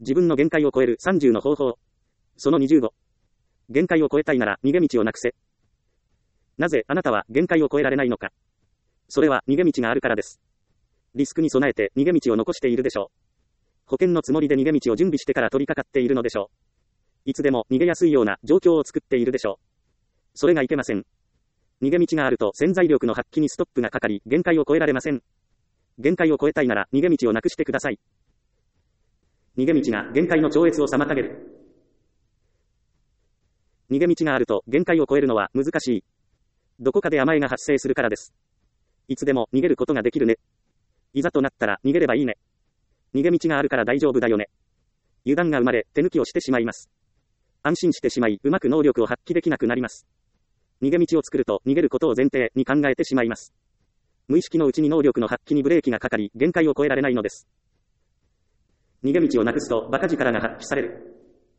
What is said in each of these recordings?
自分の限界を超える30の方法。その25。限界を超えたいなら逃げ道をなくせ。なぜあなたは限界を超えられないのか。それは逃げ道があるからです。リスクに備えて逃げ道を残しているでしょう。保険のつもりで逃げ道を準備してから取り掛かっているのでしょう。いつでも逃げやすいような状況を作っているでしょう。それがいけません。逃げ道があると潜在力の発揮にストップがかかり、限界を超えられません。限界を超えたいなら逃げ道をなくしてください。逃げ道が限界の超越を妨げる。逃げ道があると限界を超えるのは難しい。どこかで甘えが発生するからです。いつでも逃げることができるね。いざとなったら逃げればいいね。逃げ道があるから大丈夫だよね。油断が生まれ、手抜きをしてしまいます。安心してしまい、うまく能力を発揮できなくなります。逃げ道を作ると、逃げることを前提に考えてしまいます。無意識のうちに能力の発揮にブレーキがかかり、限界を超えられないのです。逃げ道をなくすと、馬鹿力が発揮される。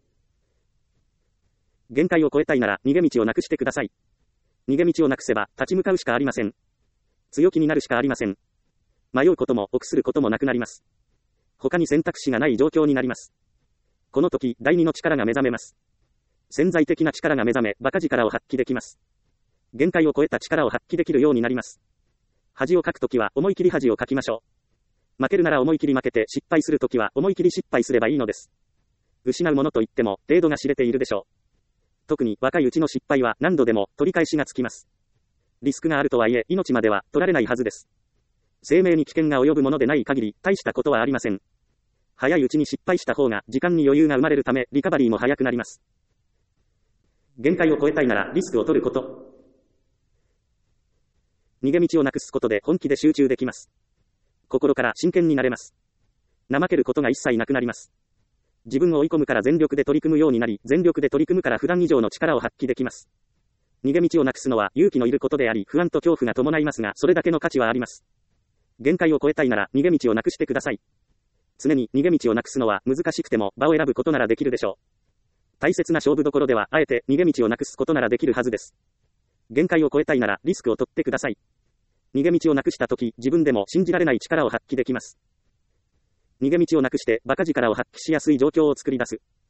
限界を超えたいなら、逃げ道をなくしてください。逃げ道をなくせば、立ち向かうしかありません。強気になるしかありません。迷うことも、臆することもなくなります。他に選択肢がない状況になります。この時、第二の力が目覚めます。潜在的な力が目覚め、馬鹿力を発揮できます。限界を超えた力を発揮できるようになります。恥をかくときは思い切り恥をかきましょう。負けるなら思い切り負けて、失敗するときは思い切り失敗すればいいのです。失うものといっても、程度が知れているでしょう。特に若いうちの失敗は何度でも取り返しがつきます。リスクがあるとはいえ、命までは取られないはずです。生命に危険が及ぶものでない限り、大したことはありません。早いうちに失敗した方が時間に余裕が生まれるため、リカバリーも早くなります。限界を超えたいならリスクを取ること。逃げ道をなくすことで本気で集中できます。心から真剣になれます。怠けることが一切なくなります。自分を追い込むから全力で取り組むようになり、全力で取り組むから普段以上の力を発揮できます。逃げ道をなくすのは勇気のいることであり、不安と恐怖が伴いますが、それだけの価値はあります。限界を超えたいなら逃げ道をなくしてください。常に逃げ道をなくすのは難しくても場を選ぶことならできるでしょう。大切な勝負どころではあえて逃げ道をなくすことならできるはずです。限界を超えたいならリスクを取ってください。逃げ道をなくしたとき、自分でも信じられない力を発揮できます。逃げ道をなくして馬鹿力を発揮しやすい状況を作り出す。